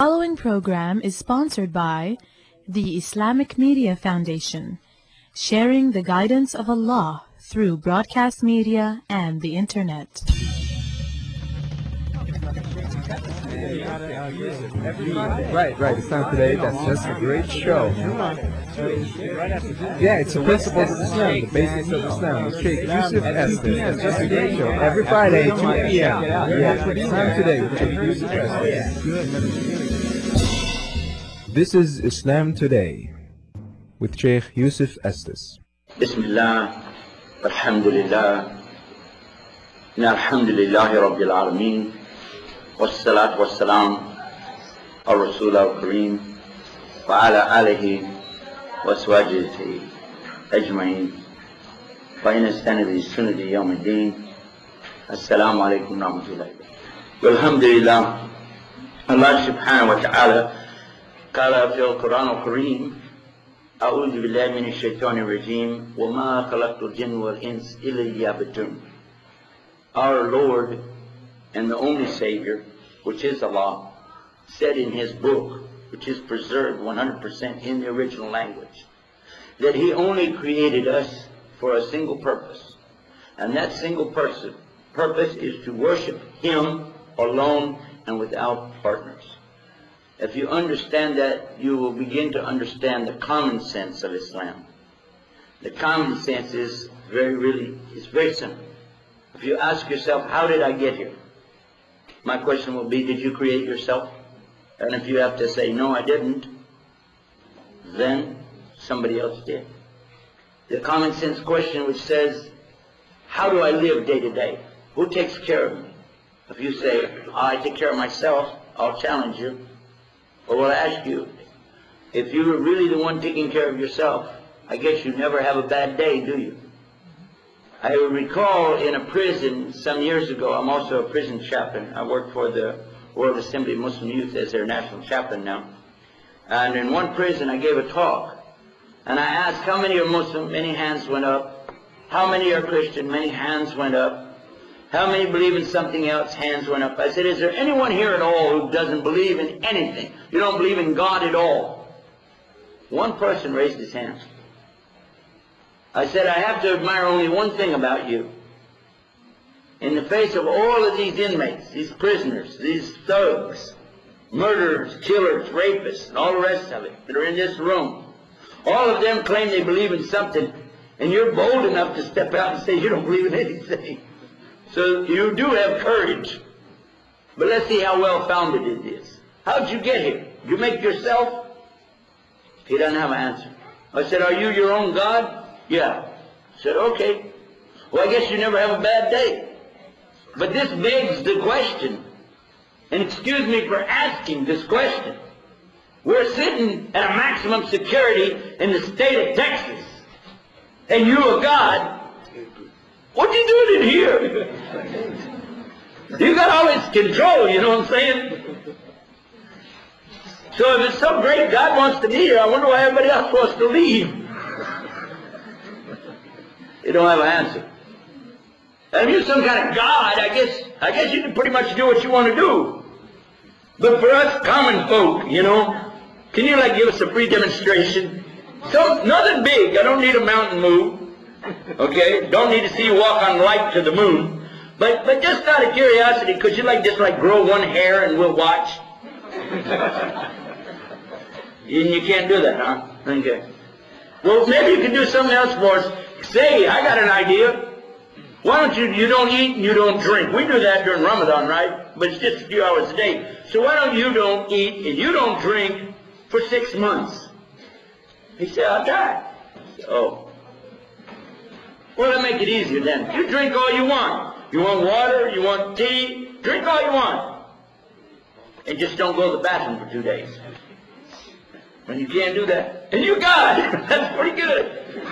Following program is sponsored by the Islamic Media Foundation, sharing the guidance of Allah through broadcast media and the Internet. Right. Islam Today, that's a great show. Yeah, it's the principles of Islam, the basics of Islam. With Sheikh Yusuf Estes. That's just a great show. Every Friday, 2 p.m. Yeah, Islam Today with Sheikh Yusuf Estes. This is Islam Today with Sheikh Yusuf Estes. Bismillah, alhamdulillah, alhamdulillahi rabbil alameen, wassalatu wassalam al-Rasul al-Kareem, wa ala alihi wa aswajihi ajma'in, wa in istanadi sunnati yawm al-din. Assalamu alaikum wa rahmatullahi wa barakatuh. Alhamdulillah, Allah subhanahu wa ta'ala qala fil Quran al-Kareem, أعوذ بالله من الشيطان الرجيم وما خلقت الجن والإنس إلا ليعبدون. Our Lord and the only Savior, which is Allah, said in His book, which is preserved 100% in the original language, that He only created us for a single purpose. And that single purpose is to worship Him alone and without partners. If you understand that, you will begin to understand the common sense of Islam. The common sense is it's very simple. If you ask yourself, how did I get here? My question will be, did you create yourself? And if you have to say, no, I didn't, then somebody else did. The common sense question which says, how do I live day to day? Who takes care of me? If you say, I take care of myself, I'll challenge you. Or will I ask you, if you were really the one taking care of yourself, I guess you never have a bad day, do you? I recall in a prison some years ago, I'm also a prison chaplain. I work for the World Assembly of Muslim Youth as their national chaplain now. And in one prison I gave a talk. And I asked how many are Muslim, many hands went up. How many are Christian, many hands went up. How many believe in something else? Hands went up. I said, is there anyone here at all who doesn't believe in anything? You don't believe in God at all? One person raised his hand. I said, I have to admire only one thing about you. In the face of all of these inmates, these prisoners, these thugs, murderers, killers, rapists, and all the rest of it that are in this room, all of them claim they believe in something, and you're bold enough to step out and say you don't believe in anything. So you do have courage. But let's see how well-founded it is. How'd you get here? Did you make yourself? He doesn't have an answer. I said, are you your own God? Yeah. I said, okay. Well, I guess you never have a bad day. But this begs the question, and excuse me for asking this question. We're sitting at a maximum security in the state of Texas, and you a God. What you doing in here? You got all this control, you know what I'm saying? So if it's so great God wants to be here, I wonder why everybody else wants to leave. You don't have an answer. And if you're some kind of God, I guess you can pretty much do what you want to do. But for us common folk, you know, can you give us a free demonstration? So nothing big. I don't need a mountain move. Okay? Don't need to see you walk on light to the moon. But just out of curiosity, could you just grow one hair and we'll watch? You can't do that, huh? Okay. Well, maybe you can do something else for us. Say, I got an idea. Why don't you don't eat and you don't drink. We do that during Ramadan, right? But it's just a few hours a day. So why don't you don't eat and you don't drink for 6 months? He said, I'll die. I said, oh. Well, that'll make it easier then. You drink all you want. You want water, you want tea, drink all you want. And just don't go to the bathroom for 2 days. And you can't do that. And you got it. That's pretty good.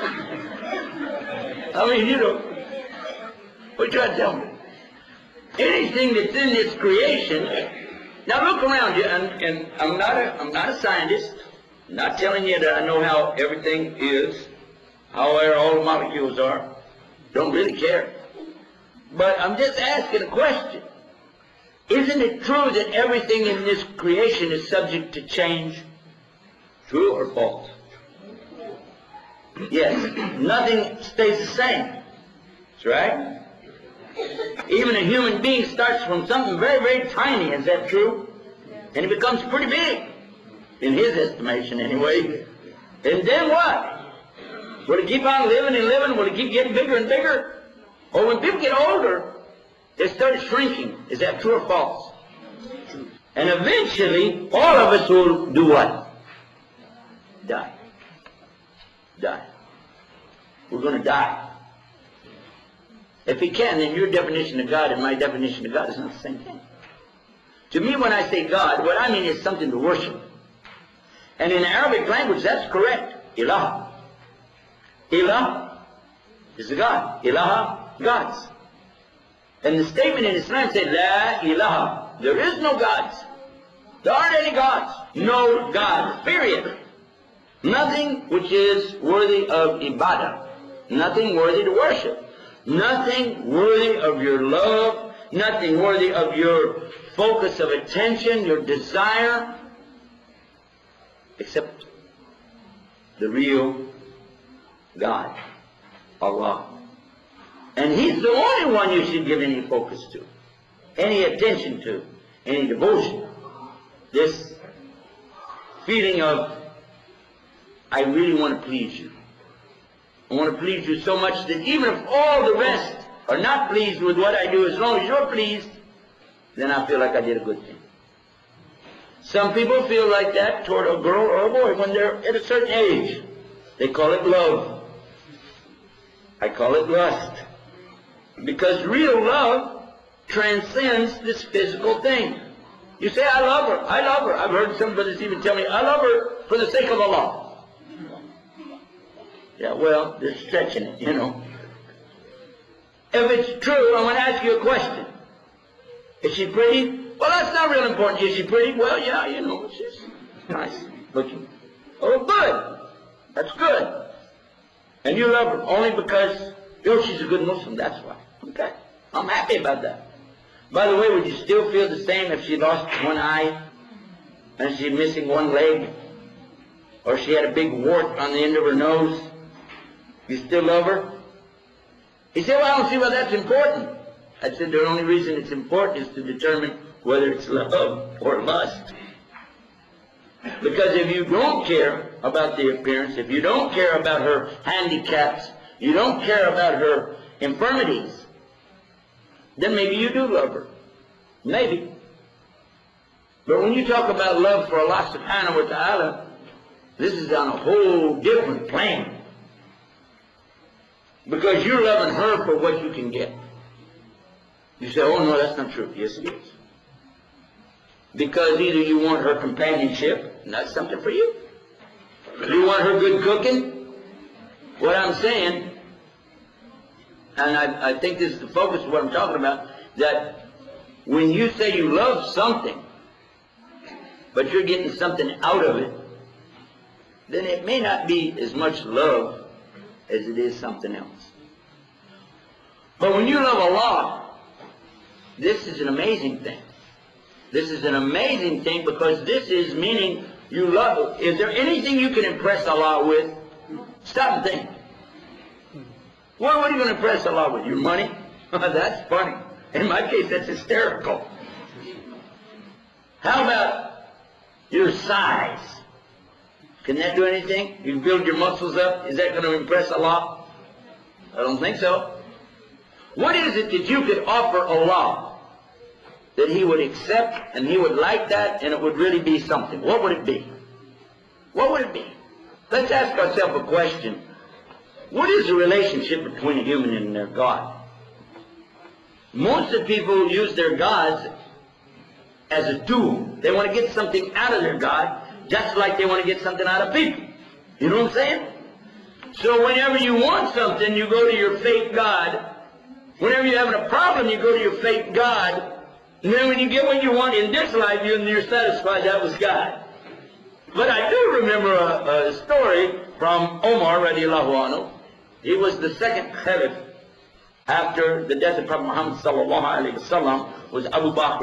I mean, you know, what you trying to tell me? Anything that's in this creation, now look around you, and I'm not a scientist. I'm not telling you that I know how everything is, how all the molecules are. Don't really care. But I'm just asking a question. Isn't it true that everything in this creation is subject to change? True or false? Yes. Nothing stays the same. That's right. Even a human being starts from something very, very tiny. Is that true? And it becomes pretty big. In his estimation, anyway. And then what? Will it keep on living and living? Will it keep getting bigger and bigger? Or when people get older, they start shrinking. Is that true or false? And eventually, all of us will do what? Die. Die. We're going to die. If we can, then your definition of God and my definition of God is not the same thing. To me, when I say God, what I mean is something to worship. And in the Arabic language, that's correct. Ilah. Ilah is a God. Ilaha, gods. And the statement in Islam said, La ilaha. There is no gods. There aren't any gods. No gods. Period. Nothing which is worthy of ibadah. Nothing worthy to worship. Nothing worthy of your love. Nothing worthy of your focus of attention, your desire, except the real God, Allah. And He's the only one you should give any focus to, any attention to, any devotion. This feeling of, I really want to please you. I want to please you so much that even if all the rest are not pleased with what I do, as long as you're pleased, then I feel like I did a good thing. Some people feel like that toward a girl or a boy when they're at a certain age. They call it love. I call it lust. Because real love transcends this physical thing. You say, I love her. I love her. I've heard some brothers even tell me, I love her for the sake of Allah. Yeah, well, they're stretching it, you know. If it's true, I want to ask you a question. Is she pretty? Well, that's not real important. Is she pretty? Well, yeah, you know, she's nice looking. Oh, good. That's good. And you love her only because, you know, she's a good Muslim, that's why. Okay. I'm happy about that. By the way, would you still feel the same if she lost one eye and she's missing one leg? Or she had a big wart on the end of her nose? You still love her? He said, well, I don't see why that's important. I said, the only reason it's important is to determine whether it's love or lust. Because if you don't care about the appearance, if you don't care about her handicaps, you don't care about her infirmities, then maybe you do love her. Maybe. But when you talk about love for Allah subhanahu wa ta'ala, this is on a whole different plane. Because you're loving her for what you can get. You say, oh no, that's not true. Yes, it is. Because either you want her companionship, and that's something for you. You want her good cooking. What I'm saying, and I think this is the focus of what I'm talking about, that when you say you love something, but you're getting something out of it, then it may not be as much love as it is something else. But when you love Allah, this is an amazing thing. This is an amazing thing because this is meaning you love. Is there anything you can impress Allah with? Stop and think. What are you going to impress Allah with? Your money? That's funny. In my case, that's hysterical. How about your size? Can that do anything? You build your muscles up. Is that going to impress Allah? I don't think so. What is it that you could offer Allah that He would accept and He would like that and it would really be something? What would it be? What would it be? Let's ask ourselves a question. What is the relationship between a human and their God? Most of the people use their gods as a tool. They want to get something out of their God just like they want to get something out of people. You know what I'm saying? So whenever you want something, you go to your fake God. Whenever you're having a problem, you go to your fake God. And then when you get what you want in this life, you're satisfied that was God. But I do remember a story from Omar radiallahu anhu. He was the second caliph after the death of Prophet Muhammad sallallahu alayhi wa sallam, was Abu Bakr.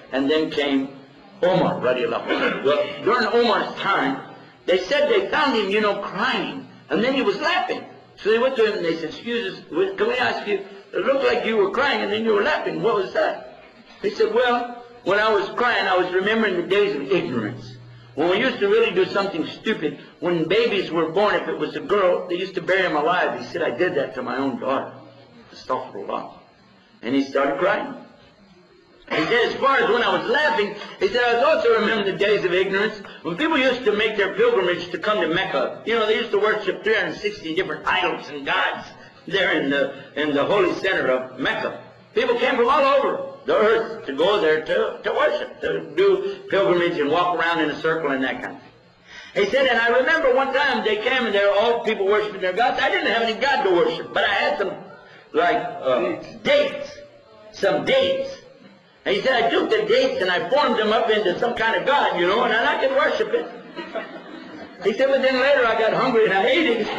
and then came Omar, radiallahu anhu. Well, during Omar's time, they said they found him, crying, and then he was laughing. So they went to him and they said, excuse us, can we ask you, it looked like you were crying and then you were laughing. What was that? He said, well, when I was crying, I was remembering the days of ignorance. When we used to really do something stupid, when babies were born, if it was a girl, they used to bury them alive. He said, I did that to my own daughter. Astaghfirullah. And he started crying. He said, as far as when I was laughing, he said, I was also remembering the days of ignorance when people used to make their pilgrimage to come to Mecca. They used to worship 360 different idols and gods there in the holy center of Mecca. People came from all over the earth to go there to worship, to do pilgrimage and walk around in a circle and that kind of thing. He said, and I remember one time they came and there were all people worshiping their gods. I didn't have any god to worship, but I had some, dates. Some dates. And he said, I took the dates and I formed them up into some kind of god, and I could worship it. He said, but then later I got hungry and I ate it.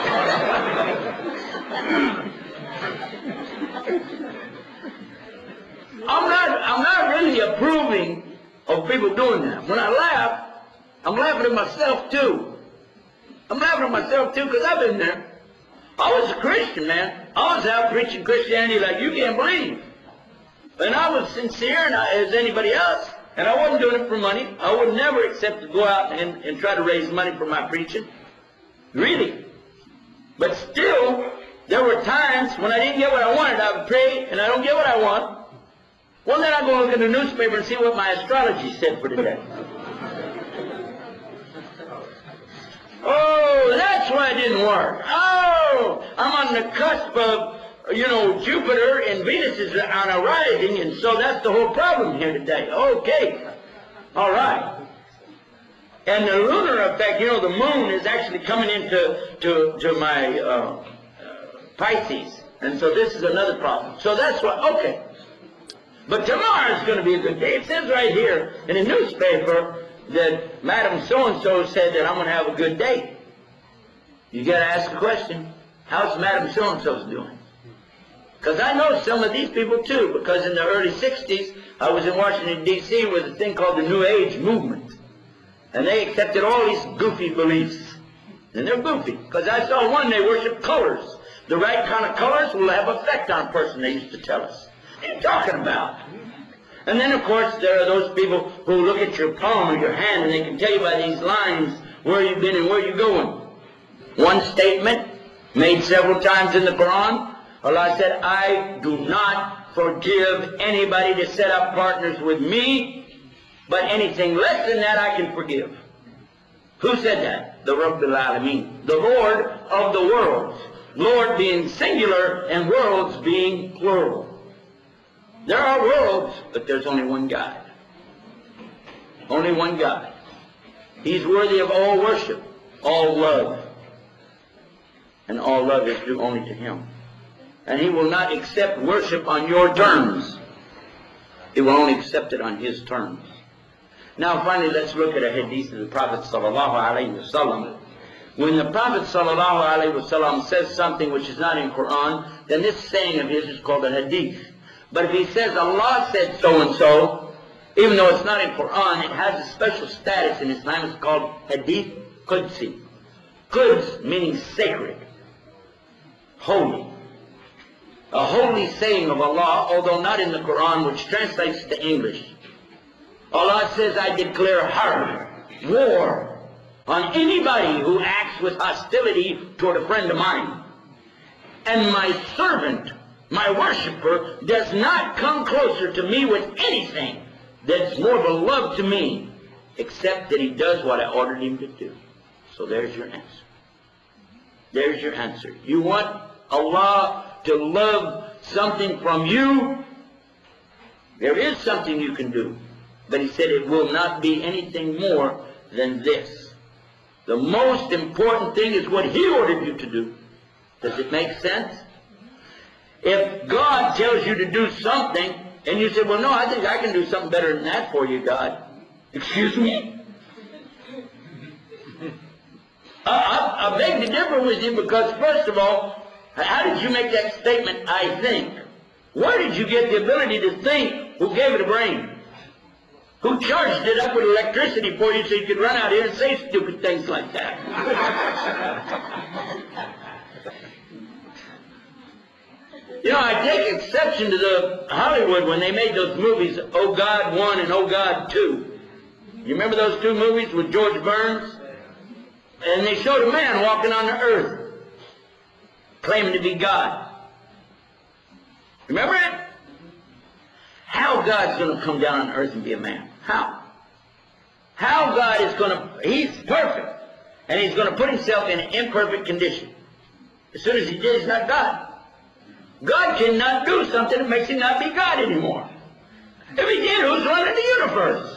I'm not really approving of people doing that. When I laugh, I'm laughing at myself too. I'm laughing at myself too because I've been there. I was a Christian, man. I was out preaching Christianity like you can't believe. And I was sincere as anybody else. And I wasn't doing it for money. I would never accept to go out and try to raise money for my preaching. Really. But still, there were times when I didn't get what I wanted. I would pray and I don't get what I want. Well, then I go look in the newspaper and see what my astrology said for today. Oh, that's why it didn't work. Oh, I'm on the cusp of, Jupiter and Venus is on a rising, and so that's the whole problem here today. Okay. All right. And the lunar effect, the moon is actually coming into my Pisces. And so this is another problem. So that's why, okay. But tomorrow is going to be a good day. It says right here in the newspaper that Madam So-and-so said that I'm going to have a good day. You got to ask the question, how's Madam So-and-so's doing? Because I know some of these people too, because in the early 60s, I was in Washington, D.C. with a thing called the New Age movement. And they accepted all these goofy beliefs. And they're goofy, because I saw one, they worship colors. The right kind of colors will have effect on a person, they used to tell us. What are you talking about? And then, of course, there are those people who look at your palm or your hand and they can tell you by these lines where you've been and where you're going. One statement made several times in the Quran, Allah said, I do not forgive anybody to set up partners with me, but anything less than that I can forgive. Who said that? The Rabbil Alameen, the Lord of the worlds. Lord being singular and worlds being plural. There are worlds, but there's only one God. Only one God. He's worthy of all worship, all love. And all love is due only to Him. And He will not accept worship on your terms. He will only accept it on His terms. Now finally, let's look at a hadith of the Prophet sallallahu alaihi wasallam. When the Prophet sallallahu alaihi wasallam says something which is not in Quran, then this saying of his is called a hadith. But if he says Allah said so and so, even though it's not in Quran, it has a special status in Islam. It's called hadith Qudsi. Quds meaning sacred, holy. A holy saying of Allah, although not in the Quran, which translates to English. Allah says, I declare harb, war, on anybody who acts with hostility toward a friend of mine. And my servant, my worshiper, does not come closer to me with anything that's more beloved to me, except that he does what I ordered him to do. So there's your answer. There's your answer. You want Allah to love something from you? There is something you can do. But He said it will not be anything more than this. The most important thing is what He ordered you to do. Does it make sense? If God tells you to do something, and you say, well, no, I think I can do something better than that for you, God. Excuse me? I beg to differ with you because, first of all, how did you make that statement, I think? Where did you get the ability to think? Who gave it a brain? who charged it up with electricity for you so you could run out here and say stupid things like that. You know, I take exception to the Hollywood when they made those movies, Oh God 1 and Oh God 2. You remember those two movies with George Burns? And they showed a man walking on the earth, claiming to be God. Remember it? How God's going to come down on earth and be a man? How? How God is going to... He's perfect. And He's going to put Himself in an imperfect condition. As soon as He did, He's not God. God cannot do something that makes Him not be God anymore. If He did, who's running the universe?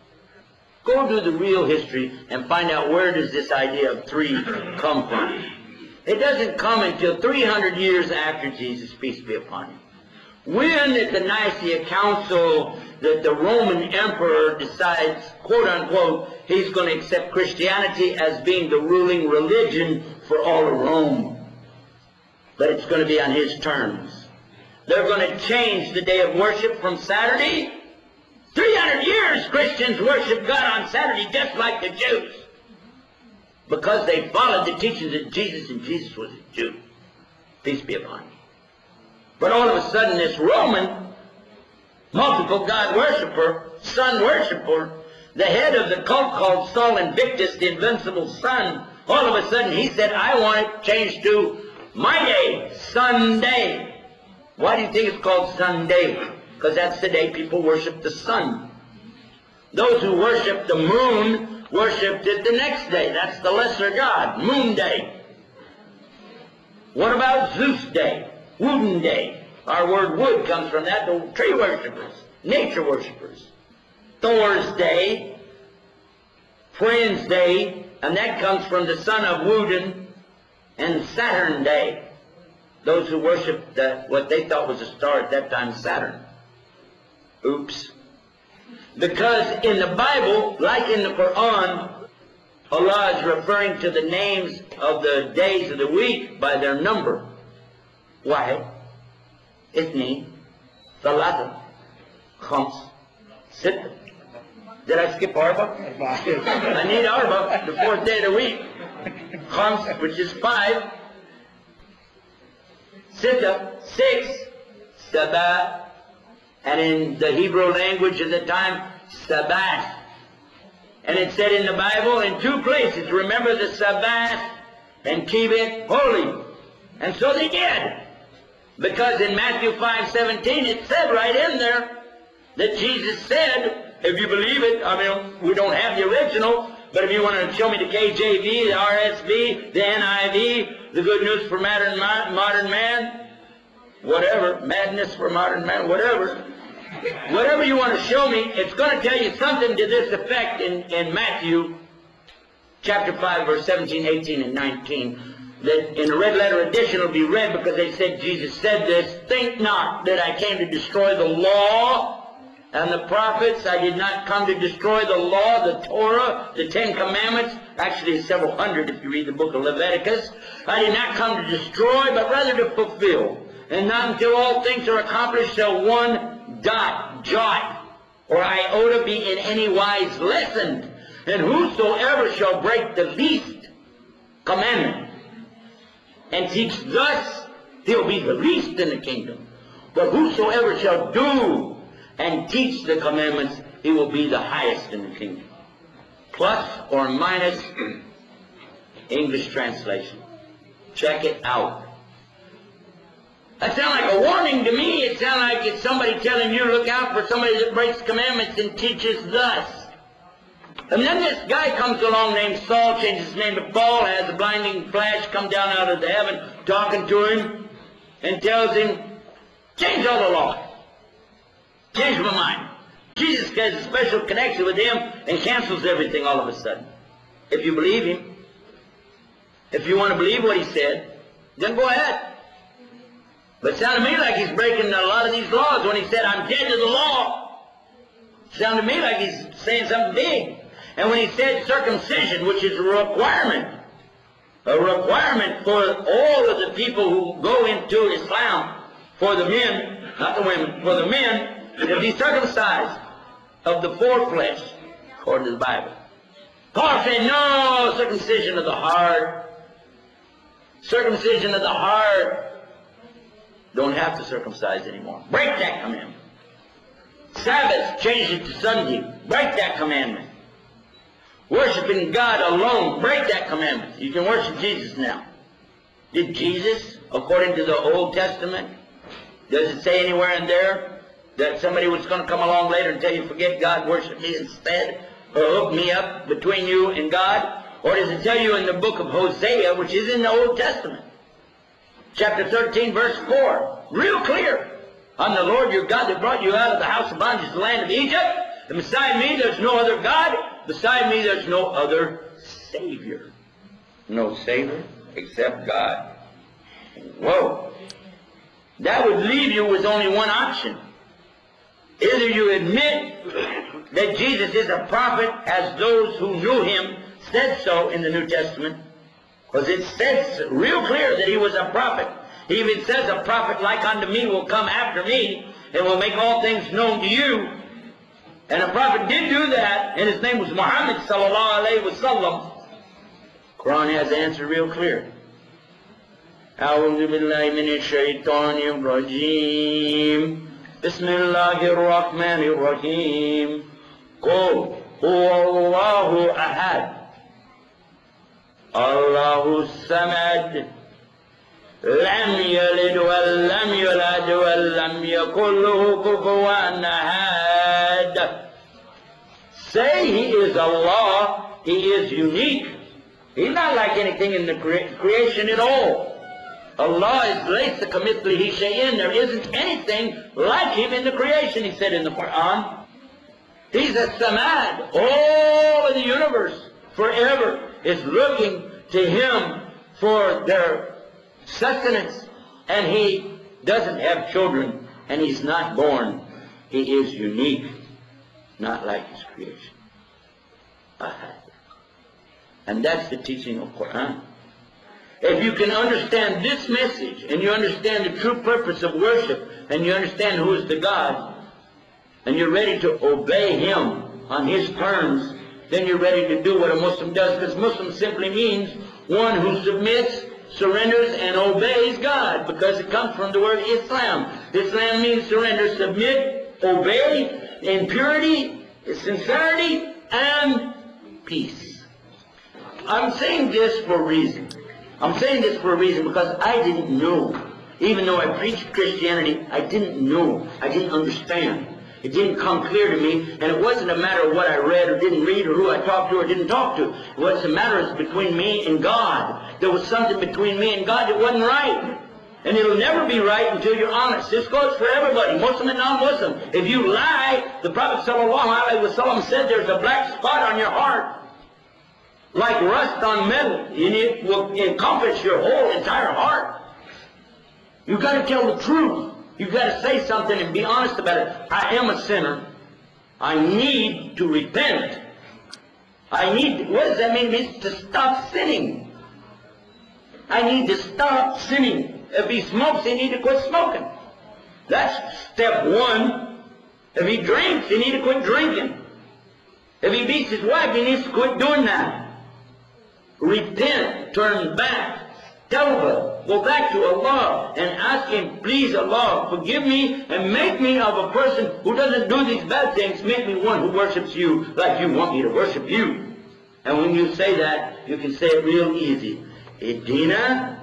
Go do the real history and find out where does this idea of three come from. It doesn't come until 300 years after Jesus, peace be upon Him. When at the Nicaea Council that the Roman emperor decides, quote unquote, he's going to accept Christianity as being the ruling religion for all of Rome. But it's going to be on his terms. They're going to change the day of worship from Saturday. 300 years Christians worship God on Saturday just like the Jews. Because they followed the teachings of Jesus, and Jesus was a Jew. Peace be upon him. But all of a sudden this Roman, multiple God worshiper, sun worshiper, the head of the cult called Sol Invictus, the invincible sun, all of a sudden he said, I want it changed to my day, Sunday. Why do you think it's called Sunday? Because that's the day people worship the sun. Those who worship the moon worshipped it the next day. That's the lesser god, Moon Day. What about Zeus Day, Wooden Day? Our word wood comes from that, the tree worshippers, nature worshippers. Thor's Day, Friend's Day, and that comes from the son of Woden, and Saturn Day. Those who worshiped what they thought was a star at that time, Saturn. Oops. Because in the Bible, like in the Quran, Allah is referring to the names of the days of the week by their number. Wahid, Ithni, Thalatha, Khams, Sitta. Did I skip Arba? I need Arba, the fourth day of the week. Khams, which is 5. Sitta, 6. Sabah. And in the Hebrew language at the time, Sabbath. And it said in the Bible in 2 places, remember the Sabbath and keep it holy. And so they did. Because in Matthew 5:17 it said right in there that Jesus said, if you believe it, I mean, we don't have the original, but if you want to show me the KJV, the RSV, the NIV, the Good News for Modern Man, whatever, Madness for Modern Man, whatever. Whatever you want to show me, it's going to tell you something to this effect in Matthew chapter 5, verse 17, 18, and 19. That in the red letter edition will be read because they said Jesus said this, think not that I came to destroy the law and the prophets. I did not come to destroy the law, the Torah, the 10 Commandments. Actually, it's several hundred if you read the book of Leviticus. I did not come to destroy, but rather to fulfill. And not until all things are accomplished shall one jot, or iota be in any wise lessened. And whosoever shall break the least commandment and teach thus, he'll be the least in the kingdom. But whosoever shall do and teach the commandments, he will be the highest in the kingdom. Plus or minus English translation. Check it out. That sounds like a warning to me. It sounds like it's somebody telling you, look out for somebody that breaks commandments and teaches thus. And then this guy comes along named Saul, changes his name to Paul, has a blinding flash come down out of the heaven, talking to him, and tells him, change all the law. Change my mind. Jesus has a special connection with him and cancels everything all of a sudden. If you believe him, if you want to believe what he said, then go ahead. But it sounded to me like he's breaking a lot of these laws when he said, I'm dead to the law. It sounded to me like he's saying something big. And when he said circumcision, which is a requirement for all of the people who go into Islam, for the men, not the women, for the men, to be circumcised. of the foreflesh, according to the Bible. Paul said, no, circumcision of the heart. Circumcision of the heart. Don't have to circumcise anymore. Break that commandment. Sabbath, change it to Sunday. Break that commandment. Worshiping God alone, break that commandment. You can worship Jesus now. Did Jesus, according to the Old Testament, does it say anywhere in there that somebody was going to come along later and tell you, forget God, worship me instead, or hook me up between you and God? Or does it tell you in the book of Hosea, which is in the Old Testament, chapter 13, verse 4, real clear, I'm the Lord your God that brought you out of the house of bondage, the land of Egypt, and beside me there's no other God, beside me there's no other Savior. No Savior except God. Whoa. That would leave you with only one option. Either you admit that Jesus is a prophet, as those who knew him said so in the New Testament, because it says real clear that he was a prophet. He even says, a prophet like unto me will come after me, and will make all things known to you. And a prophet did do that, and his name was Muhammad sallallahu alayhi wa sallam. Quran has the answer real clear. أعوذ بالله من الشيطان الرجيم بسم الله الرحمن الرحيم قل هو الله أحد الله الصمد لم يلد ولم يولد ولم يكن له كفوا أحد. Say he is Allah, he is unique. He's not like anything in the creation at all. Allah is laysa kamithlihi shay'in. There isn't anything like him in the creation, he said in the Quran. He's a samad. All of the universe forever is looking to him for their sustenance. And he doesn't have children, and he's not born. He is unique, not like his creation. Ahad. And that's the teaching of Quran. If you can understand this message, and you understand the true purpose of worship, and you understand who is the God, and you're ready to obey him on his terms, then you're ready to do what a Muslim does, because Muslim simply means one who submits, surrenders, and obeys God, because it comes from the word Islam. Islam means surrender, submit, obey, in purity, sincerity, and peace. I'm saying this for a reason. I'm saying this for a reason because I didn't know. Even though I preached Christianity, I didn't know. I didn't understand. It didn't come clear to me, and it wasn't a matter of what I read or didn't read or who I talked to or didn't talk to. What's the matter is between me and God. There was something between me and God that wasn't right. And it'll never be right until you're honest. This goes for everybody, Muslim and non-Muslim. If you lie, the Prophet ﷺ said there's a black spot on your heart, like rust on metal, and it will encompass your whole entire heart. You've got to tell the truth. You've got to say something and be honest about it. I am a sinner. I need to repent. What does that mean? It means to stop sinning. I need to stop sinning. If he smokes, he needs to quit smoking. That's step one. If he drinks, he needs to quit drinking. If he beats his wife, he needs to quit doing that. Repent, turn back, tawbah, go back to Allah and ask him, please Allah, forgive me and make me of a person who doesn't do these bad things. Make me one who worships you like you want me to worship you. And when you say that, you can say it real easy. Ihdina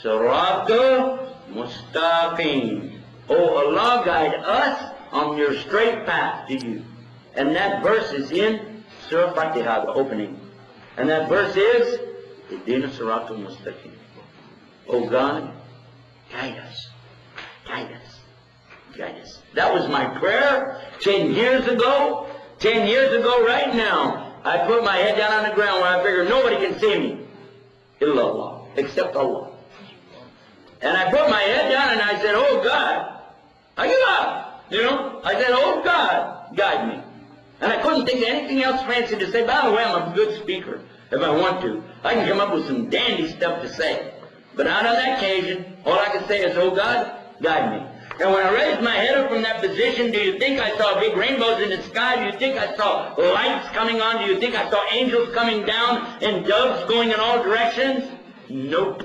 sirata mustaqim. Oh Allah, guide us on your straight path to you. And that verse is in Surah Fatiha, the opening. And that verse is, Ihdina siratal mustaqim. Oh God, guide us, guide us, guide us. That was my prayer 10 years ago. 10 years ago right now, I put my head down on the ground where I figured nobody can see me. Illallah, except Allah. And I put my head down and I said, oh God, I give up. You know, I said, oh God, guide me. And I couldn't think of anything else fancy to say. By the way, I'm a good speaker if I want to. I can come up with some dandy stuff to say. But on that occasion, all I can say is, oh God, guide me. And when I raised my head up from that position, do you think I saw big rainbows in the sky? Do you think I saw lights coming on? Do you think I saw angels coming down and doves going in all directions? Nope.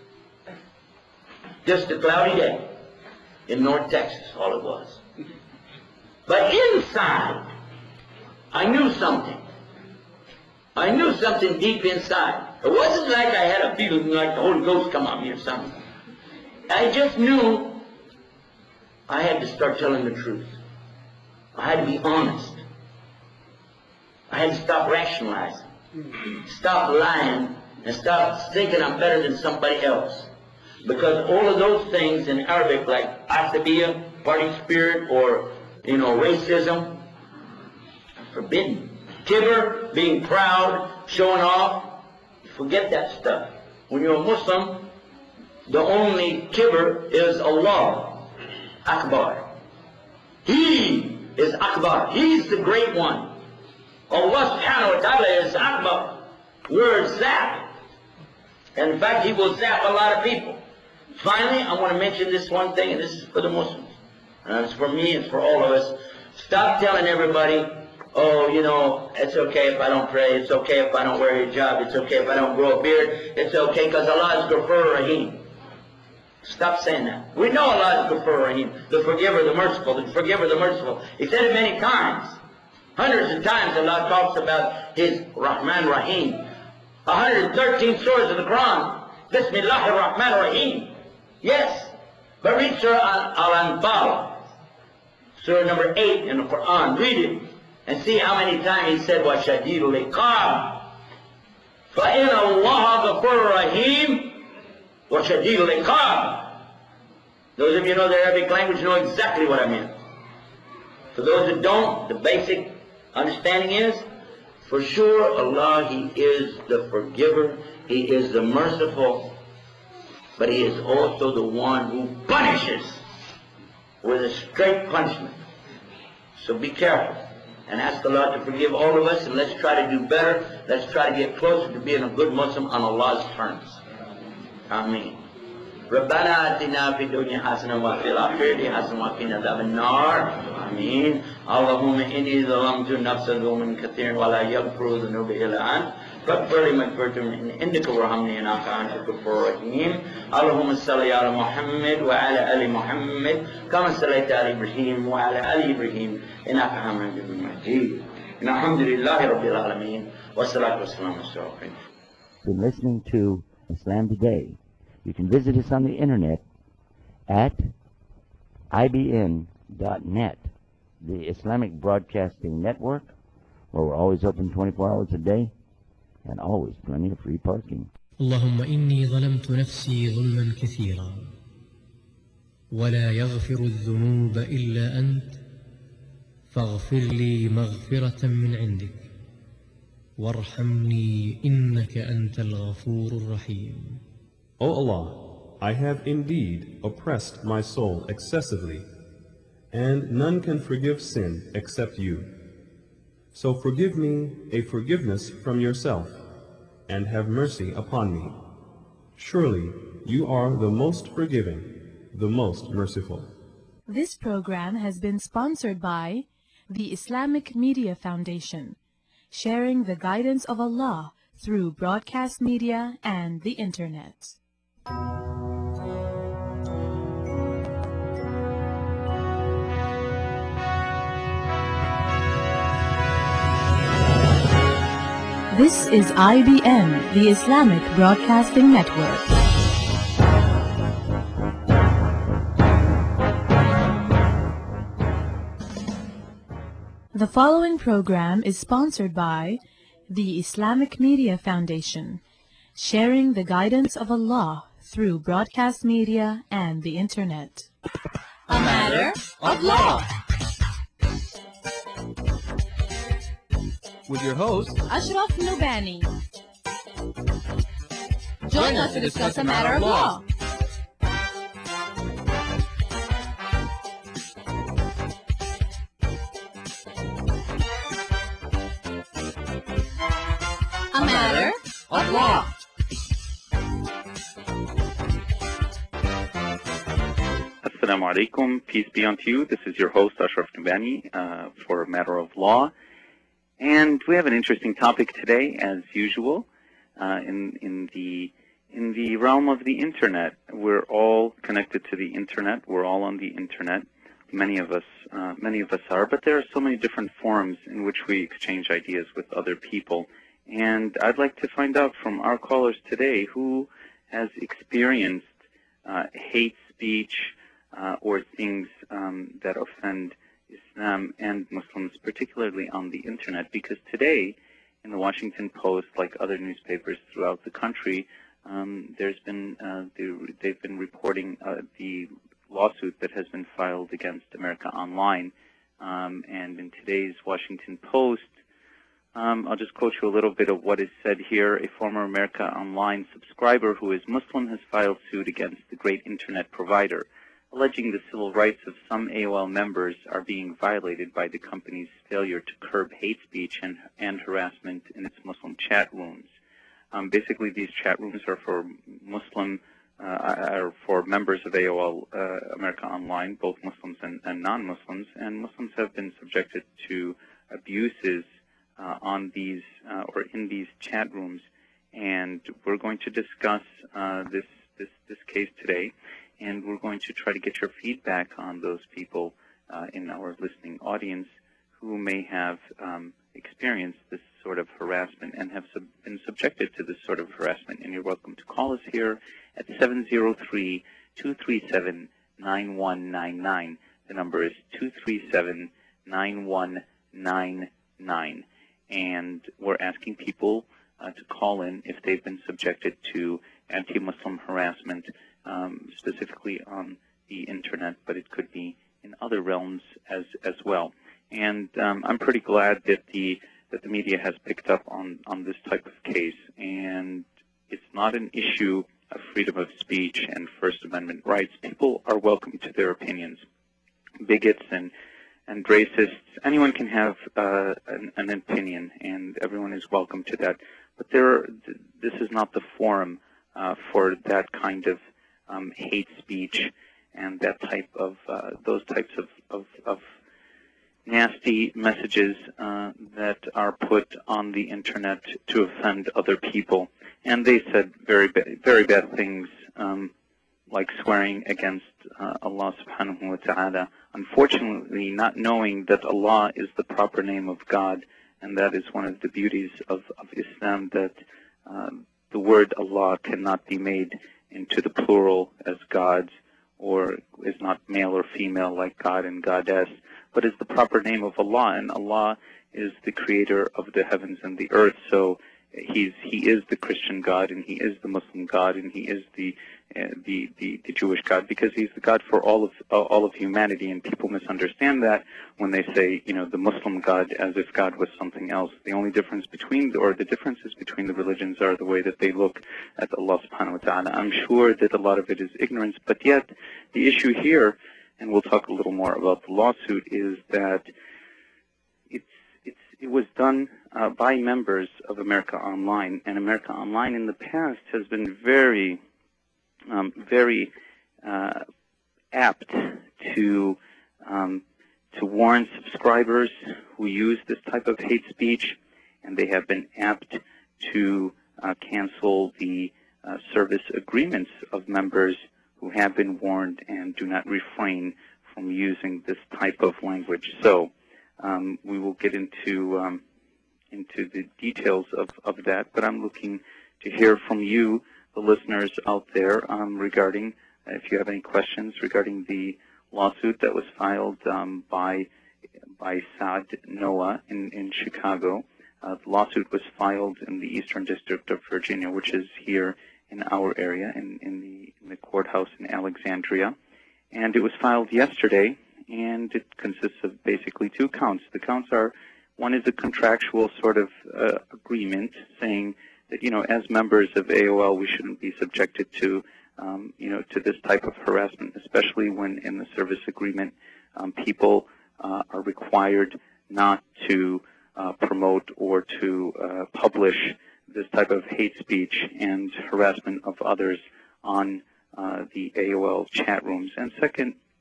Just a cloudy day in North Texas, all it was. But inside, I knew something. I knew something deep inside. It wasn't like I had a feeling like the Holy Ghost come on me or something. I just knew I had to start telling the truth. I had to be honest. I had to stop rationalizing. Stop lying and stop thinking I'm better than somebody else. Because all of those things in Arabic, like asabiya, party spirit, or, racism, are forbidden. Kibr, being proud, showing off, forget that stuff. When you're a Muslim, the only kibr is Allah. Akbar. He is Akbar. He's the great one. Allah subhanahu wa ta'ala is Akbar. We're zap. And in fact, He will zap a lot of people. Finally, I want to mention this one thing, and this is for the Muslims. And it's for me, it's for all of us. Stop telling everybody, oh, it's okay if I don't pray. It's okay if I don't wear a hijab. It's okay if I don't grow a beard. It's okay because Allah is Ghafur Rahim. Stop saying that. We know Allah is Ghafur Rahim, the forgiver, the merciful, the forgiver, the merciful. He said it many times. Hundreds of times Allah talks about His Rahman Rahim. 113 surahs of the Quran. Bismillahir Rahmanir Rahim. Yes. But read Surah Al-Anfal. Surah number 8 in the Quran. Read it. And see how many times He said, وَشَدِيدُ الْعِقَابِ فَإِنَّ اللَّهَ غَفُورٌ رَحِيمٌ وَشَدِيدُ الْعِقَابِ. Those of you who know the Arabic language know exactly what I mean. For those that don't, the basic understanding is, for sure Allah, He is the forgiver, He is the merciful, but He is also the one who punishes with a straight punishment. So be careful and ask Allah to forgive all of us, and let's try to do better. Let's try to get closer to being a good Muslim on Allah's terms. Ameen. ربنا آتنا في الدنيا حسنة وفي الآخرة حسنة وقنا عذاب النار. آمين. اللهم إني ظلمت نفسي ظلما كثيرا ولا يغفر الذنوب إلا أنت فاغفر لي مغفرة من عندك وارحمني إنك أنت الغفور الرحيم. اللهم صل على محمد وعلى آل محمد كما صليت على إبراهيم وعلى آل إبراهيم إنك حميد مجيد. الحمد لله رب العالمين والصلاة والسلام على رسول الله. Been listening to Islam Today. You can visit us on the internet at ibn.net, the Islamic Broadcasting Network, where we're always open 24 hours a day and always plenty of free parking. اللهم إني ظلمت نفسي ظلما كثيرا ولا يغفر الذنوب إلا أنت فاغفر لي مغفرة من عندك وارحمني إنك أنت الغفور الرحيم. O Allah, I have indeed oppressed my soul excessively, and none can forgive sin except you. So forgive me a forgiveness from yourself, and have mercy upon me. Surely you are the most forgiving, the most merciful. This program has been sponsored by the Islamic Media Foundation, sharing the guidance of Allah through broadcast media and the Internet. This is IBN, the Islamic Broadcasting Network. The following program is sponsored by the Islamic Media Foundation, sharing the guidance of Allah through broadcast media and the Internet. A matter of law. With your host, Ashraf Nubani. Join us to discuss a matter of law. A matter of law. Assalamu alaikum. Peace be unto you. This is your host, Ashraf Nubani, for a matter of law. And we have an interesting topic today, as usual, in the realm of the internet. We're all connected to the internet. We're all on the internet. Many of us are, but there are so many different forums in which we exchange ideas with other people. And I'd like to find out from our callers today who has experienced hate speech or things that offend Islam and Muslims, particularly on the internet, because today in the Washington Post, like other newspapers throughout the country, they've been reporting the lawsuit that has been filed against America Online. And in today's Washington Post, I'll just quote you a little bit of what is said here. A former America Online subscriber who is Muslim has filed suit against the great internet provider, alleging the civil rights of some AOL members are being violated by the company's failure to curb hate speech and harassment in its Muslim chat rooms. Basically, these chat rooms are for for members of AOL America Online, both Muslims and non-Muslims, and Muslims have been subjected to abuses on these or in these chat rooms, and we're going to discuss this case today, and we're going to try to get your feedback on those people in our listening audience who may have experienced this sort of harassment and have been subjected to this sort of harassment. And you're welcome to call us here at 703-237-9199. The number is 237-9199. And we're asking people to call in if they've been subjected to anti-Muslim harassment, specifically on the internet, but it could be in other realms as well. And I'm pretty glad that the media has picked up on this type of case, and it's not an issue of freedom of speech and First Amendment rights. People are welcome to their opinions. Bigots and racists, anyone can have an opinion, and everyone is welcome to that. But this is not the forum for that kind of hate speech and that type of those types of nasty messages that are put on the internet to offend other people. And they said very bad things, like swearing against Allah subhanahu wa ta'ala, unfortunately not knowing that Allah is the proper name of God, and that is one of the beauties of Islam, that the word Allah cannot be made into the plural as gods, or is not male or female like God and Goddess, but is the proper name of Allah, and Allah is the creator of the heavens and the earth. So He is the Christian God, and He is the Muslim God, and He is the Jewish God, because He's the God for all of humanity. And people misunderstand that when they say, the Muslim God, as if God was something else. The only difference the differences between the religions are the way that they look at Allah subhanahu wa ta'ala. I'm sure that a lot of it is ignorance, but yet the issue here, and we'll talk a little more about the lawsuit, is that it was done by members of America Online, and America Online in the past has been very apt to warn subscribers who use this type of hate speech, and they have been apt to cancel the service agreements of members who have been warned and do not refrain from using this type of language. So we will get into the details of that, but I'm looking to hear from you, the listeners out there, regarding if you have any questions regarding the lawsuit that was filed by Saad Noah in Chicago. The lawsuit was filed in the Eastern District of Virginia, which is here in our area, in the courthouse in Alexandria, and it was filed yesterday. And it consists of basically two counts. The counts are, one is a contractual sort of agreement saying that, as members of AOL, we shouldn't be subjected to, to this type of harassment, especially when in the service agreement, people are required not to promote or to publish this type of hate speech and harassment of others on the AOL chat rooms. And second,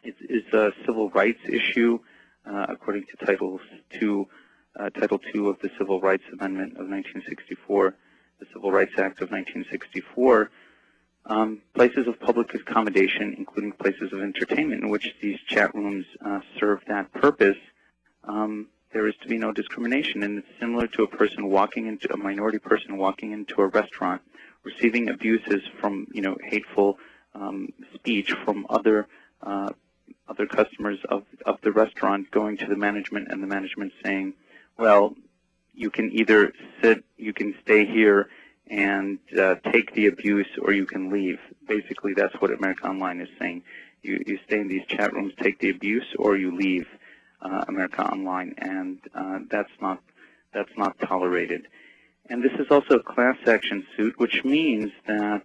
is a civil rights issue, according to Title II of the Civil Rights Amendment of 1964, the Civil Rights Act of 1964. Places of public accommodation, including places of entertainment in which these chat rooms serve that purpose, there is to be no discrimination. And it's similar to a minority person walking into a restaurant, receiving abuses from, hateful speech from other customers of the restaurant, going to the management, and the management saying, well, you can either you can stay here and take the abuse, or you can leave. Basically, that's what America Online is saying. You stay in these chat rooms, take the abuse, or you leave America Online, and that's not tolerated. And this is also a class action suit, which means that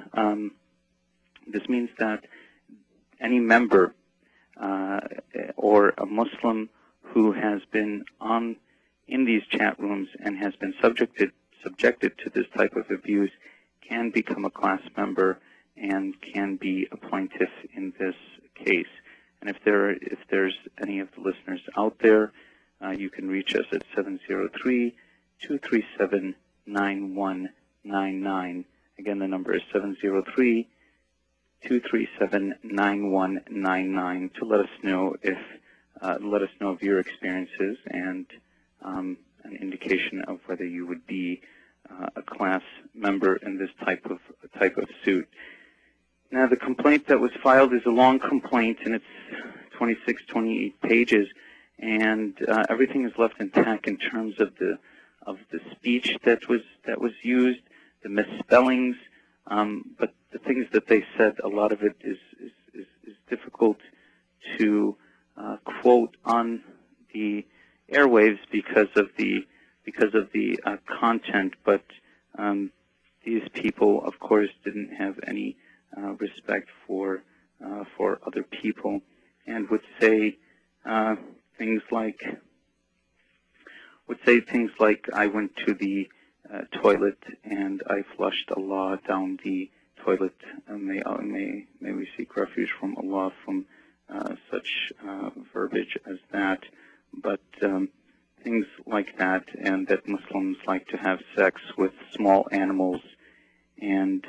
any member or a Muslim who has been in these chat rooms and has been subjected to this type of abuse can become a class member and can be a plaintiff in this case. And if there's any of the listeners out there, you can reach us at 703-237-9199. Again, the number is 703-237-9199 to let us know of your experiences and an indication of whether you would be a class member in this type of suit. Now, the complaint that was filed is a long complaint, and it's 26, 28 pages, and everything is left intact in terms of the speech that was used, the misspellings, but the things that they said, a lot of it is difficult to quote on the airwaves because of the content. But these people, of course, didn't have any respect for other people, and would say things like, I went to the toilet and I flushed Allah down the toilet. May we seek refuge from Allah from such verbiage as that. But things like that, and that Muslims like to have sex with small animals and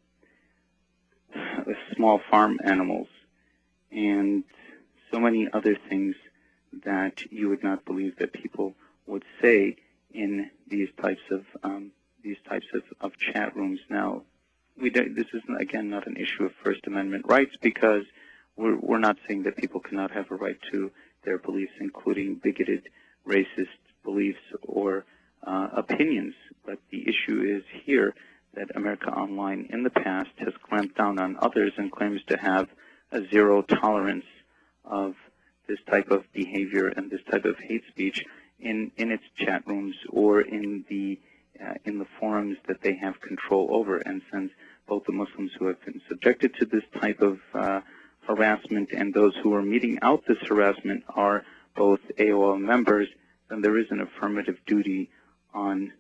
small farm animals, and so many other things that you would not believe that people would say in these types of chat rooms. Now, this is again not an issue of First Amendment rights, because we're not saying that people cannot have a right to their beliefs, including bigoted, racist beliefs or opinions. But the issue is here that America Online in the past has clamped down on others and claims to have a zero tolerance of this type of behavior and this type of hate speech in its chat rooms or in the forums that they have control over. And since both the Muslims who have been subjected to this type of harassment and those who are meeting out this harassment are both AOL members, then there is an affirmative duty of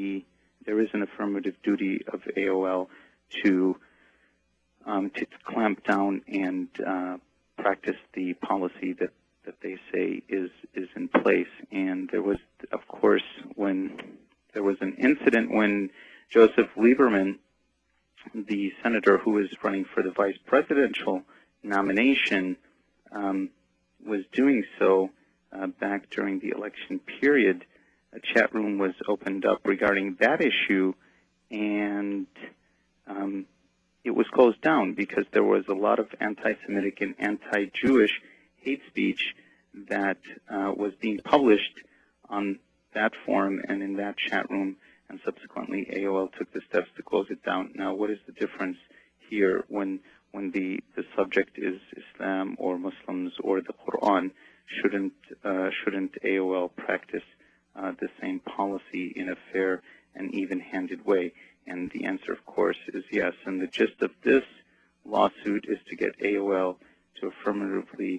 AOL to clamp down and practice the policy that they say is in place. And there was, of course, when there was an incident when Joseph Lieberman, the senator who was running for the vice presidential nomination, was doing so back during the election period, a chat room was opened up regarding that issue, and it was closed down because there was a lot of anti-Semitic and anti-Jewish hate speech that was being published on that forum and in that chat room, and subsequently AOL took the steps to close it down. Now, what is the difference here when the subject is Islam or Muslims or the Quran? Shouldn't AOL practice the same policy in a fair and even-handed way? And the answer, of course, is yes. And the gist of this lawsuit is to get AOL to affirmatively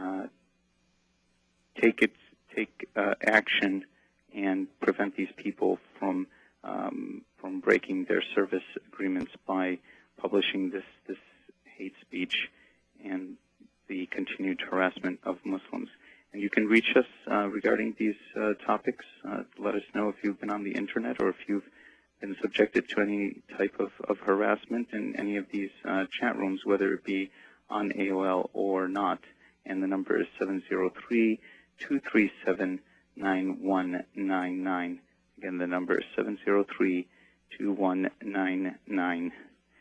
take action and prevent these people from breaking their service agreements by publishing this hate speech and the continued harassment of Muslims. And you can reach us regarding these topics. Let us know if you've been on the internet or if you've been subjected to any type of harassment in any of these chat rooms, whether it be on AOL or not. And the number is 703-237-9199. Again, the number is 703-2199.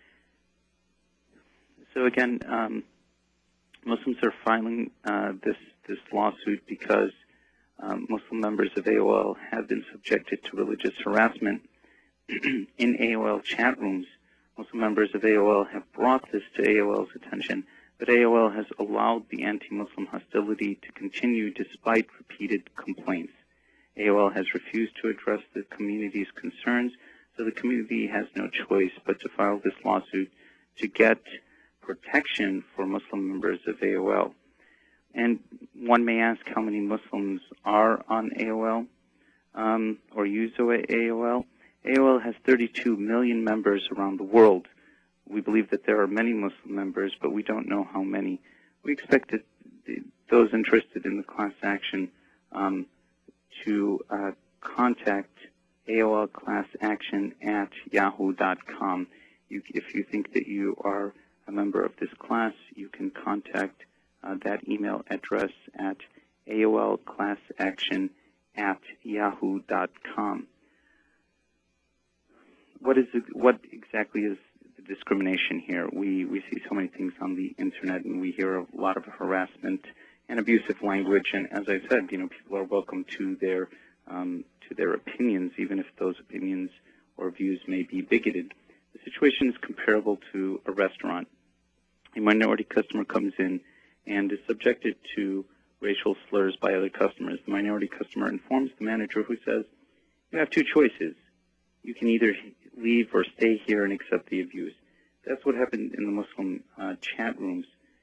So again, Muslims are filing this lawsuit because Muslim members of AOL have been subjected to religious harassment in AOL chat rooms. Muslim members of AOL have brought this to AOL's attention, but AOL has allowed the anti-Muslim hostility to continue despite repeated complaints. AOL has refused to address the community's concerns, so the community has no choice but to file this lawsuit to get protection for Muslim members of AOL. And one may ask how many Muslims are on AOL or use AOL. AOL has 32 million members around the world. We believe that there are many Muslim members, but we don't know how many. We expect that those interested in the class action to contact AOL Class Action at yahoo.com. If you think that you are a member of this class, you can contact that email address at AOLClassAction at yahoo.com. What exactly is the discrimination here? We see so many things on the internet, and we hear a lot of harassment and abusive language. And as I said, people are welcome to their opinions, even if those opinions or views may be bigoted. The situation is comparable to a restaurant. A minority customer comes in and is subjected to racial slurs by other customers. The minority customer informs the manager, who says, "You have two choices. You can either leave or stay here and accept the abuse." That's what happened in the Muslim chat rooms.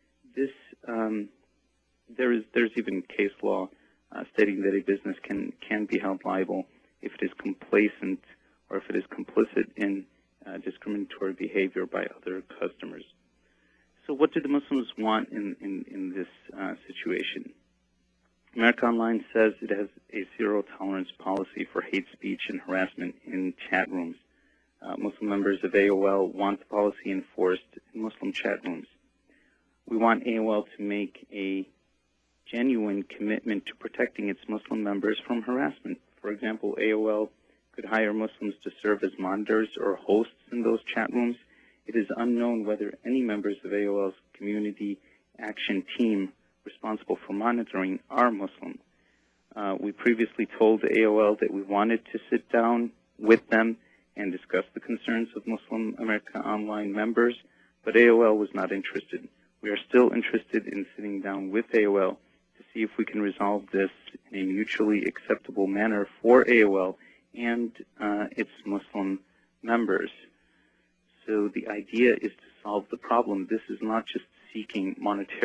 There's even case law stating that a business can be held liable if it is complacent or if it is complicit in discriminatory behavior by other customers. So what do the Muslims want in this situation? America Online says it has a zero-tolerance policy for hate speech and harassment in chat rooms. Muslim members of AOL want the policy enforced in Muslim chat rooms. We want AOL to make a genuine commitment to protecting its Muslim members from harassment. For example, AOL could hire Muslims to serve as monitors or hosts in those chat rooms. It is unknown whether any members of AOL's community action team responsible for monitoring are Muslim. We previously told AOL that we wanted to sit down with them and discuss the concerns of Muslim America Online members, but AOL was not interested. We are still interested in sitting down with AOL to see if we can resolve this in a mutually acceptable manner for AOL and its Muslim members. So the idea is to solve the problem. This is not just seeking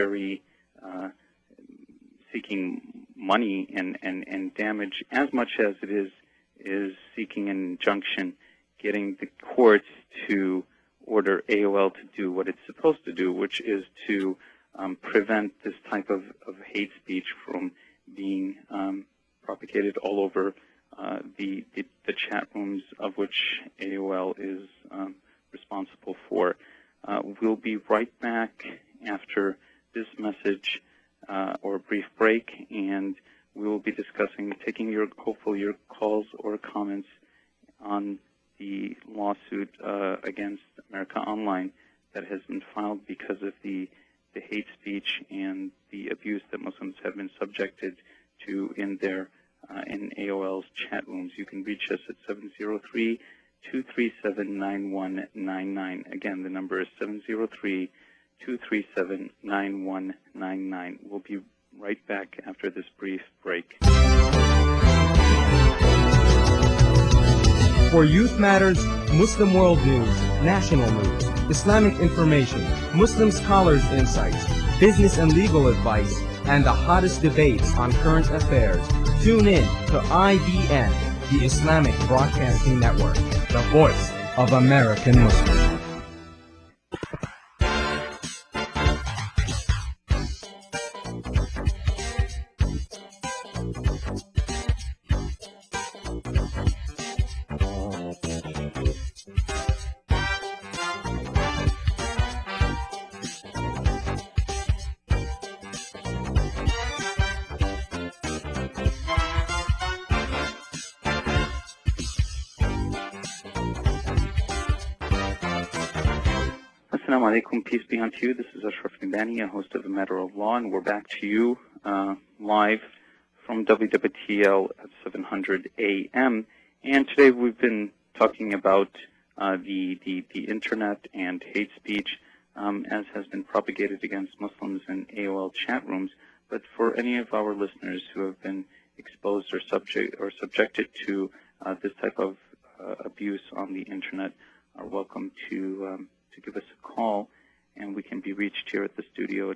money and damage as much as it is seeking an injunction, getting the courts to order AOL to do what it's supposed to do, which is to prevent this type of hate speech from being propagated all over the chat rooms of which AOL is responsible for. We'll be right back after this message or a brief break, and we will be taking hopefully your calls or comments on the lawsuit against America Online that has been filed because of the hate speech and the abuse that Muslims have been subjected to in AOL's chat rooms. You can reach us at 703-237-9199. Again, the number is 703-237-9199. We'll be right back after this brief break. For Youth Matters, Muslim World News, National News, Islamic information, Muslim scholars' insights, business and legal advice, and the hottest debates on current affairs, tune in to IBN, the Islamic Broadcasting Network, the voice of American Muslims. Assalamu alaikum, peace be unto you. This is Ashraf Nubani, a host of A Matter of Law, and we're back to you live from WWTL at 700 AM. And today we've been talking about the internet and hate speech as has been propagated against Muslims in AOL chat rooms. But for any of our listeners who have been exposed or subjected to this type of abuse on the internet, are welcome to give us a call, and we can be reached here at the studio at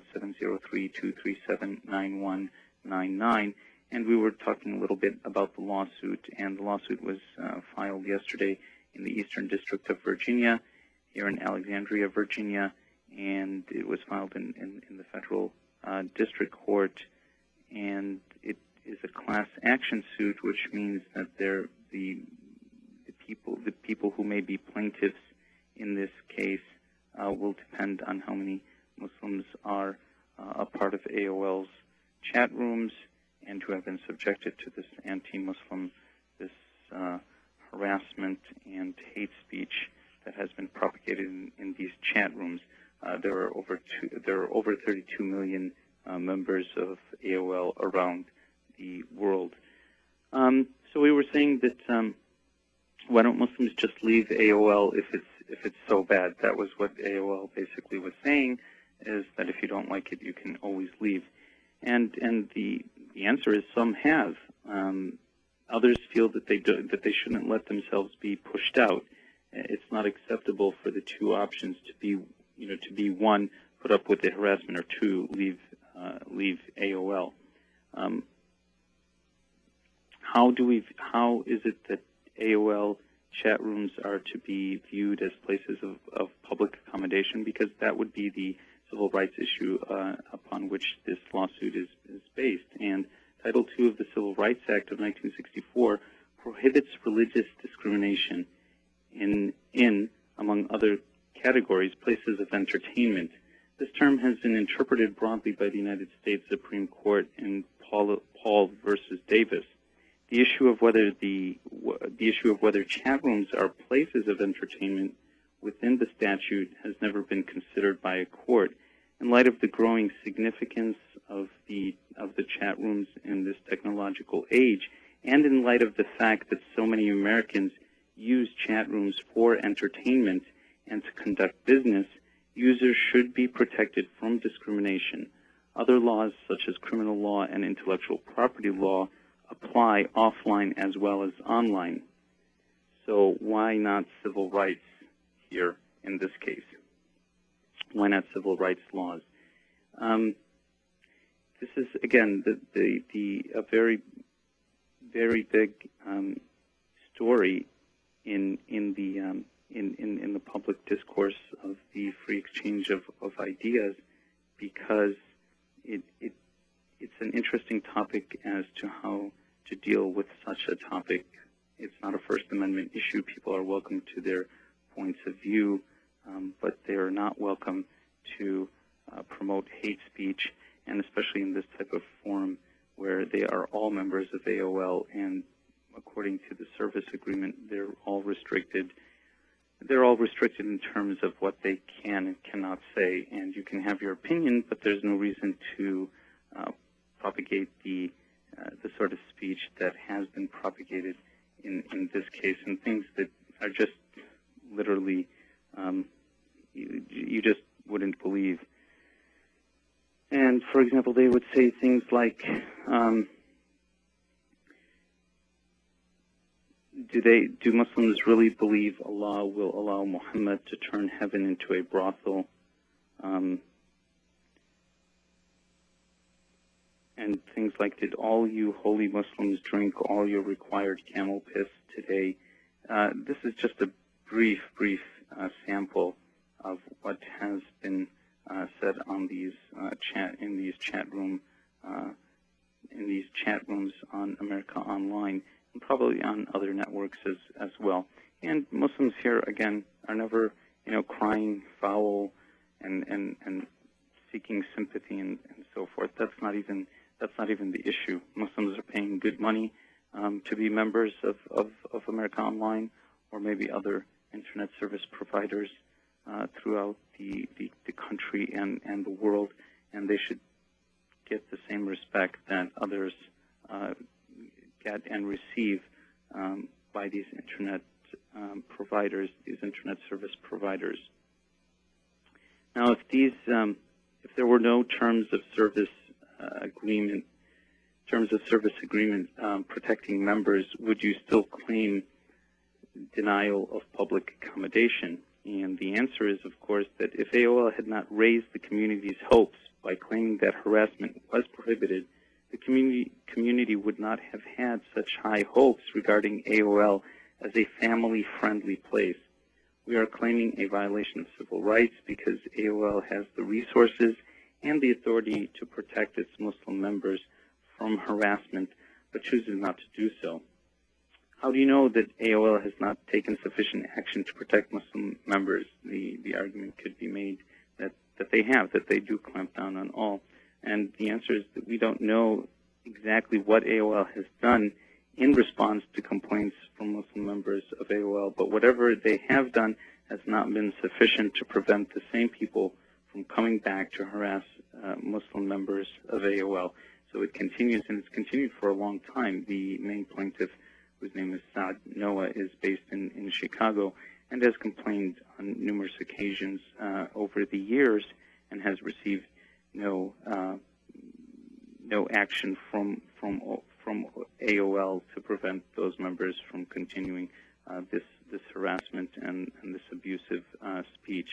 703-237-9199. And we were talking a little bit about the lawsuit, and the lawsuit was filed yesterday in the Eastern District of Virginia, here in Alexandria, Virginia, and it was filed in the federal district court, and it is a class action suit, which means that the people who may be plaintiffs in this case will depend on how many Muslims are a part of AOL's chat rooms and who have been subjected to this anti-Muslim, this harassment and hate speech that has been propagated in these chat rooms. There are over 32 million members of AOL around the world. So we were saying that why don't Muslims just leave AOL if it's so bad? That was what AOL basically was saying, is that if you don't like it, you can always leave. And the answer is some have. Others feel that they shouldn't let themselves be pushed out. It's not acceptable for the two options to be one, put up with the harassment, or two, leave AOL. How is it that AOL chat rooms are to be viewed as places of public accommodation? Because that would be the civil rights issue upon which this lawsuit is based. And Title II of the Civil Rights Act of 1964 prohibits religious discrimination in among other categories, places of entertainment. This term has been interpreted broadly by the United States Supreme Court in Paul versus Davis. The issue of whether chat rooms are places of entertainment within the statute has never been considered by a court. In light of the growing significance of the chat rooms in this technological age, and in light of the fact that so many Americans use chat rooms for entertainment and to conduct business, users should be protected from discrimination. Other laws, such as criminal law and intellectual property law, apply offline as well as online. So why not civil rights here in this case? Why not civil rights laws? This is, again, a very, very big story in the public discourse of the free exchange of ideas, because it's an interesting topic as to how to deal with such a topic. It's not a First Amendment issue. People are welcome to their points of view, but they are not welcome to promote hate speech, and especially in this type of forum where they are all members of AOL, and according to the service agreement, they're all restricted. They're all restricted in terms of what they can and cannot say, and you can have your opinion, but there's no reason to propagate the sort of speech that has been propagated in this case, and things that are just literally you just wouldn't believe. And for example, they would say things like, do Muslims really believe Allah will allow Muhammad to turn heaven into a brothel? And things like, did all you holy Muslims drink all your required camel piss today? This is just a brief sample of what has been said on these chat rooms on America Online, and probably on other networks as well. And Muslims here again are never, crying foul and seeking sympathy and so forth. That's not even the issue. Muslims are paying good money to be members of America Online, or maybe other internet service providers throughout the country and the world, and they should get the same respect that others get and receive by these internet providers, these internet service providers. Now, if there were no terms of service agreement protecting members, would you still claim denial of public accommodation? And the answer is, of course, that if AOL had not raised the community's hopes by claiming that harassment was prohibited, the community would not have had such high hopes regarding AOL as a family-friendly place. We are claiming a violation of civil rights because AOL has the resources and the authority to protect its Muslim members from harassment, but chooses not to do so. How do you know that AOL has not taken sufficient action to protect Muslim members? The argument could be made that they have, that they do clamp down on all. And the answer is that we don't know exactly what AOL has done in response to complaints from Muslim members of AOL, but whatever they have done has not been sufficient to prevent the same people from coming back to harass Muslim members of AOL. So it continues, and it's continued for a long time. The main plaintiff, whose name is Saad Noah, is based in Chicago and has complained on numerous occasions over the years and has received no action from AOL to prevent those members from continuing this harassment and this abusive speech.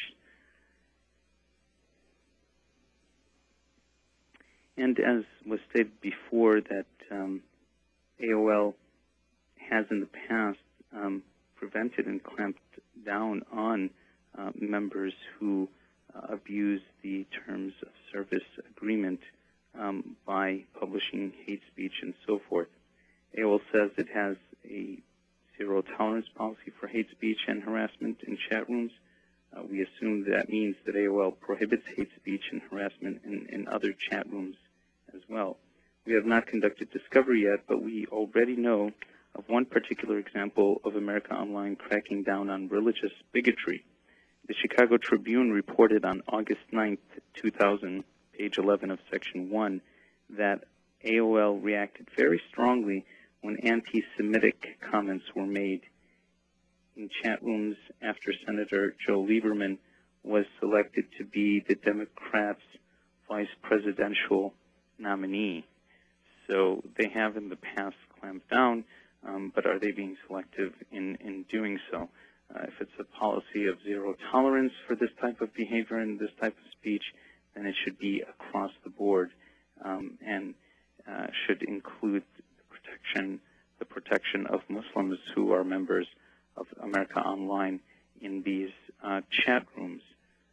And as was stated before, that AOL has in the past prevented and clamped down on members who abuse the terms of service agreement by publishing hate speech and so forth. AOL says it has a zero-tolerance policy for hate speech and harassment in chat rooms. We assume that means that AOL prohibits hate speech and harassment in other chat rooms as well. We have not conducted discovery yet, but we already know of one particular example of America Online cracking down on religious bigotry. The Chicago Tribune reported on August 9th, 2000, page 11 of Section 1, that AOL reacted very strongly when anti-Semitic comments were made in chat rooms after Senator Joe Lieberman was selected to be the Democrats' vice presidential nominee. So they have in the past clamped down, but are they being selective in doing so? If it's a policy of zero tolerance for this type of behavior and this type of speech, then it should be across the board and should include the protection of Muslims who are members of America Online in these chat rooms.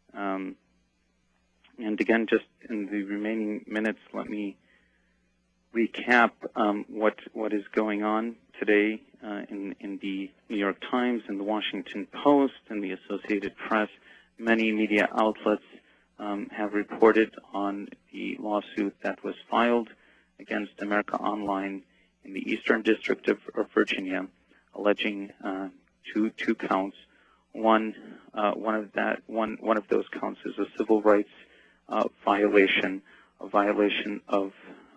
And again, just in the remaining minutes, let me recap what is going on today in the New York Times and the Washington Post and the Associated Press. Many media outlets have reported on the lawsuit that was filed against America Online in the Eastern District of Virginia, alleging two counts. One of those counts is a civil rights violation, a violation of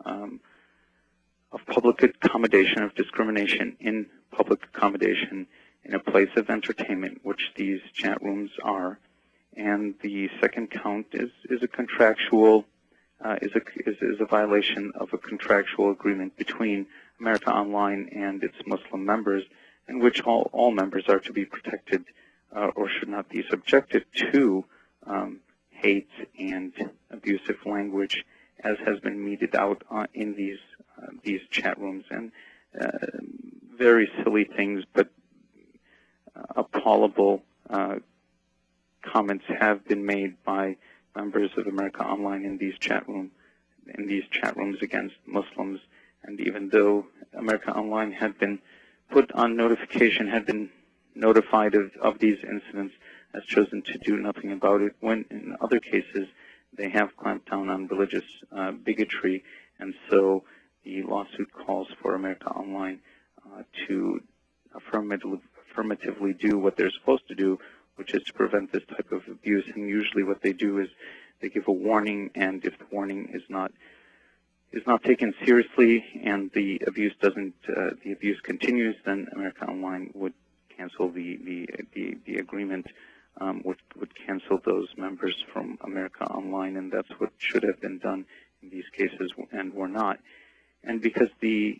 public accommodation, of discrimination in public accommodation in a place of entertainment, which these chat rooms are. And the second count is a contractual is a violation of a contractual agreement between America Online and its Muslim members, in which all members are to be protected or should not be subjected to hate and abusive language, as has been meted out in these chat rooms. And very silly things, but appallable comments have been made by members of America Online in these chat rooms against Muslims. And even though America Online had been put on notification, had been notified of these incidents, has chosen to do nothing about it, when in other cases they have clamped down on religious bigotry. And so the lawsuit calls for America Online to affirmatively do what they're supposed to do, which is to prevent this type of abuse. And usually what they do is they give a warning, and if the warning is not taken seriously and the abuse continues, then America Online would cancel the agreement, would cancel those members from America Online, and that's what should have been done in these cases, and were not. And because the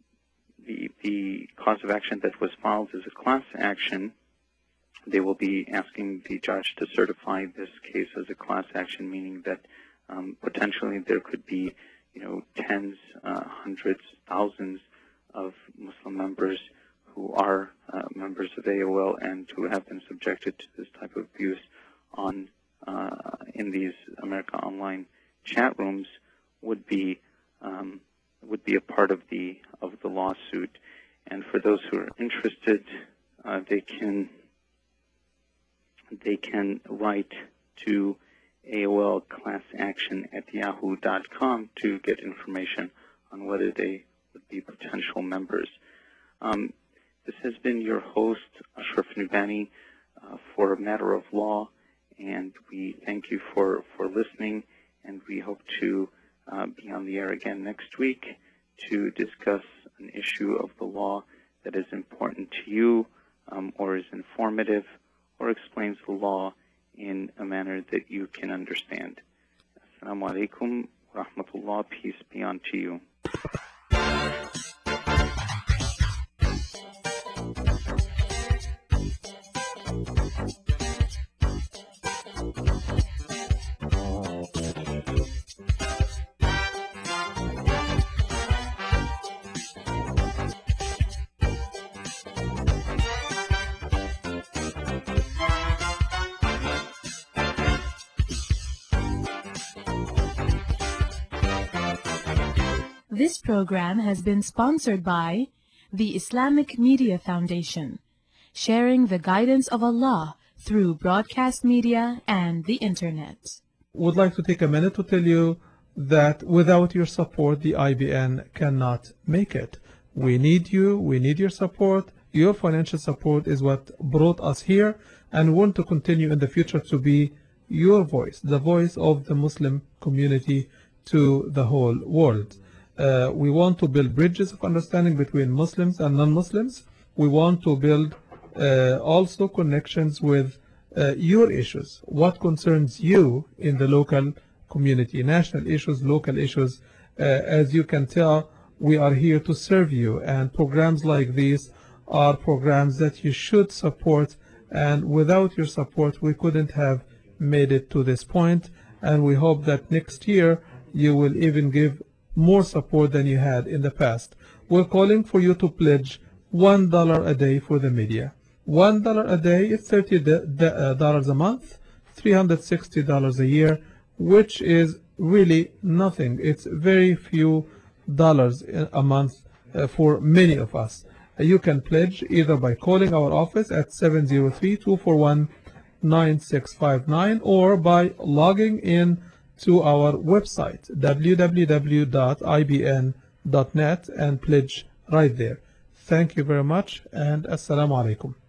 cause of action that was filed is a class action, they will be asking the judge to certify this case as a class action, meaning that potentially there could be, tens, hundreds, thousands of Muslim members who are members of AOL and who have been subjected to this type of abuse in these America Online chat rooms would be a part of the lawsuit. And for those who are interested, they can write to AOL classaction@yahoo.com to get information on whether they would be potential members. This has been your host, Ashraf Nubani, for A Matter of Law, and we thank you for listening, and we hope to be on the air again next week to discuss an issue of the law that is important to you, or is informative, or explains the law in a manner that you can understand. Assalamu alaikum wa rahmatullah. Peace be unto you. This program has been sponsored by the Islamic Media Foundation, sharing the guidance of Allah through broadcast media and the Internet. Would like to take a minute to tell you that without your support, the IBN cannot make it. We need you. We need your support. Your financial support is what brought us here, and want to continue in the future to be your voice, the voice of the Muslim community to the whole world. We want to build bridges of understanding between Muslims and non-Muslims. We want to build also connections with your issues, what concerns you in the local community, national issues, local issues. As you can tell, we are here to serve you, and programs like these are programs that you should support, and without your support we couldn't have made it to this point, and we hope that next year you will even give more support than you had in the past. We're calling for you to pledge $1 a day for the media. $1 a day is $30 a month, $360 a year, which is really nothing. It's very few dollars a month for many of us. You can pledge either by calling our office at 703-241-9659 or by logging in to our website www.ibn.net and pledge right there. Thank you very much, and Assalamu alaikum.